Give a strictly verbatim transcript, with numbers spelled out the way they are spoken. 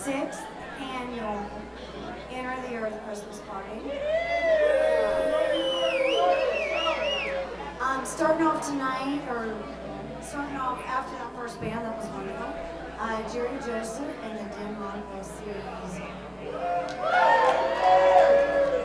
sixth annual Enter the Earth Christmas Party. Um, starting off tonight, or starting off after that first band, that was wonderful. Uh, Jerry Joseph and the Den Montville Series.